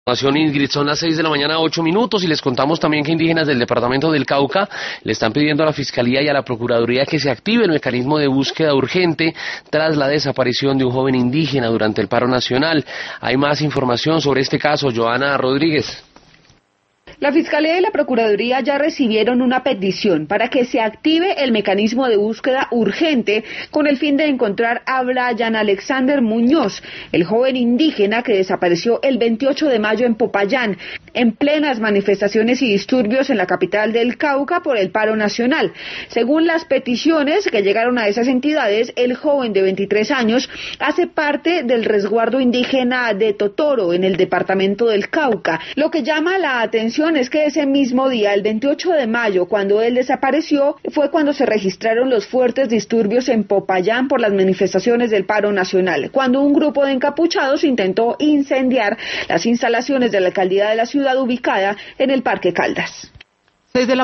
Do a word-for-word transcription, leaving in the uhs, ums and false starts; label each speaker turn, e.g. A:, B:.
A: Ingrid, son las seis de la mañana, ocho minutos, y les contamos también que indígenas del departamento del Cauca le están pidiendo a la Fiscalía y a la Procuraduría que se active el mecanismo de búsqueda urgente tras la desaparición de un joven indígena durante el paro nacional. Hay más información sobre este caso, Joana Rodríguez.
B: La Fiscalía y la Procuraduría ya recibieron una petición para que se active el mecanismo de búsqueda urgente con el fin de encontrar a Brian Alexander Muñoz, el joven indígena que desapareció el veintiocho de mayo en Popayán, en plenas manifestaciones y disturbios en la capital del Cauca por el paro nacional. Según las peticiones que llegaron a esas entidades, el joven de veintitrés años hace parte del resguardo indígena de Totoro en el departamento del Cauca. Lo que llama la atención es que ese mismo día, el veintiocho de mayo, cuando él desapareció, fue cuando se registraron los fuertes disturbios en Popayán por las manifestaciones del paro nacional, cuando un grupo de encapuchados intentó incendiar las instalaciones de la alcaldía de la ciudad ubicada en el Parque Caldas.